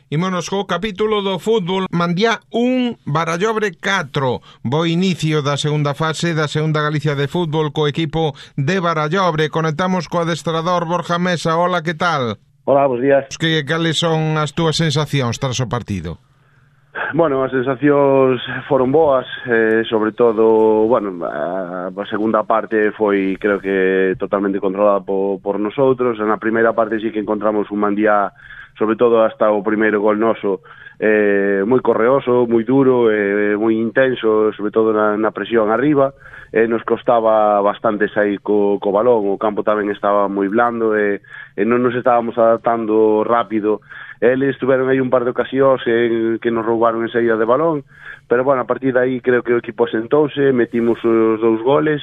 Ímonos co capítulo do fútbol. Mandiá 1, Barallobre 4. Bo inicio da segunda fase da segunda Galicia de fútbol co equipo de Barallobre. Conectamos co adestrador Borja Mesa. Hola, que tal? Hola, bons días. Cales son as túas sensacións tras o partido? Bueno, as sensacións foron boas, sobre todo, bueno, a segunda parte foi, creo que, totalmente controlada por nosotros. Na primeira parte sí que encontramos un Mandiá, sobre todo hasta o primeiro gol noso, moi correoso, moi duro, moi intenso, sobre todo na presión arriba. Nos costaba bastante sair co balón, o campo tamén estaba moi blando, e non nos estábamos adaptando rápido. Eles tuveron aí un par de ocasións que nos roubaron en saída de balón, pero bueno, a partir de aí creo que o equipo asentouse, metimos os 2 goles,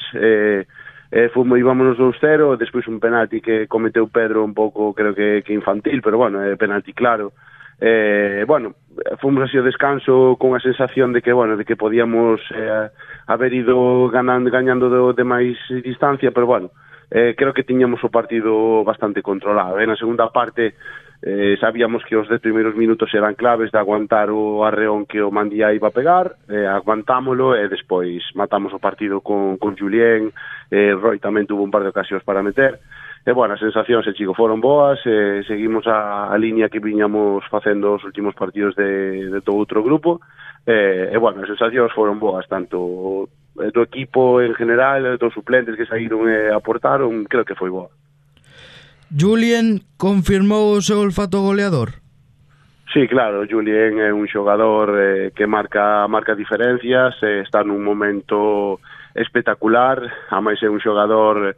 íbamos 2-0, despois un penalti que cometeu Pedro un pouco, creo que infantil, pero bueno, penalti claro. Bueno, fomos así ao descanso con a sensación de que, bueno, de que podíamos haber ido gañando de máis distancia, pero bueno, creo que tiñamos o partido bastante controlado. Na segunda parte sabíamos que os 10 primeiros minutos eran claves de aguantar o arreón que o Mandiá iba a pegar, aguantámolo e despois matamos o partido con Julián. Roy tamén tuvo un par de ocasións para meter. Bueno, as sensacións, chico, foron boas, seguimos a liña que viñamos facendo os últimos partidos de todo outro grupo, bueno, as sensacións foron boas, tanto do equipo en general, dos suplentes que saíron e aportaron, creo que foi boa. Julián confirmou o seu olfato goleador? Sí, claro, Julián é un xogador que marca diferencias, está nun momento espectacular, a máis é un xogador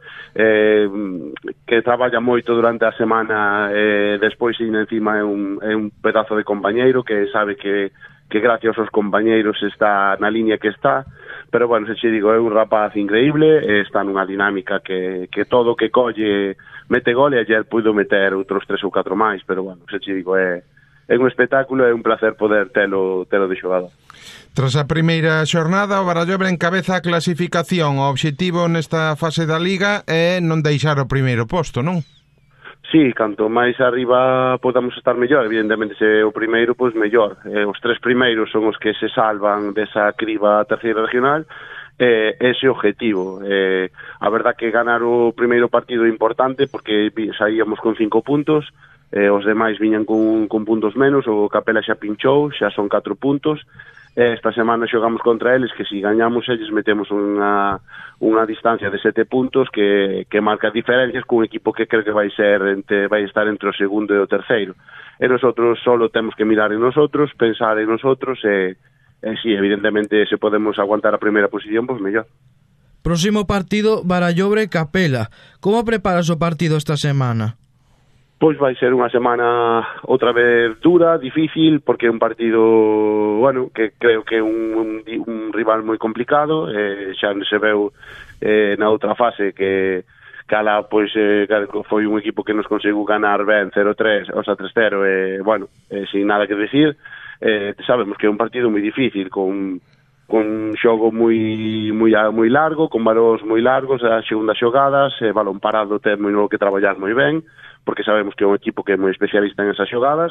que traballa moito durante a semana, despois encima é un pedazo de compañeiro que sabe que gracias aos compañeiros está na liña que está, pero bueno, se che digo, é un rapaz increíble, está nunha dinámica que todo que colle mete gol, e ayer puido meter outros 3 ou 4 máis, pero bueno, se che digo, é un espectáculo, é un placer poder telo de xogador. Tras a primeira xornada, o Barallobre encabeza a clasificación. O obxectivo nesta fase da Liga é non deixar o primeiro posto, non? Sí, canto máis arriba podamos estar mellor, evidentemente se o primeiro, pois mellor. Os 3 primeiros son os que se salvan desa criba terceira regional, ese objetivo. A verdad que ganar o primeiro partido é importante porque saíamos con 5 puntos, os demais viñan con puntos menos, o Capela xa pinchou, xa son 4 puntos. Esta semana xogamos contra eles, que se gañamos eles metemos unha distancia de 7 puntos que marca diferencias con un equipo que creo que vai estar entre o segundo e o terceiro. E nosotros solo temos que mirar en nosotros, pensar en nosotros, sí, evidentemente se podemos aguantar a primeira posición, pois mellor. Próximo partido, Barallobre Capela. Como preparas o partido esta semana? Pois vai ser unha semana outra vez dura, difícil, porque é un partido, bueno, que creo que é un rival moi complicado, xa se veu na outra fase que cala, pois, foi un equipo que nos conseguiu ganar ben 0-3, o sea, 3-0, bueno, sin nada que decir. Sabemos que é un partido moi difícil, con xogo moi largo, con balóns moi largos, as segundas xogadas, balón parado temos que traballar moi ben, porque sabemos que é un equipo que é moi especialista en esas xogadas.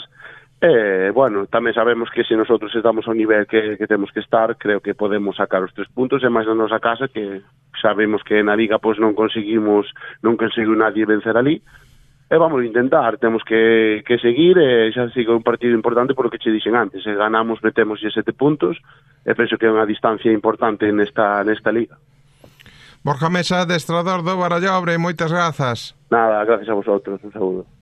Bueno, tamén sabemos que se nosotros estamos ao nivel que temos que estar, creo que podemos sacar os 3 puntos, e máis na nosa casa, que sabemos que na Liga pois non conseguiu nadie vencer ali. Vamos a intentar, temos que seguir, xa siga un partido importante por o que che dixen antes, se ganamos metemos 7 puntos, e penso que é unha distancia importante nesta Liga. Borja Mesa, adestrador do Barallobre, moitas grazas. Nada, gracias a vosotros, un saúdo.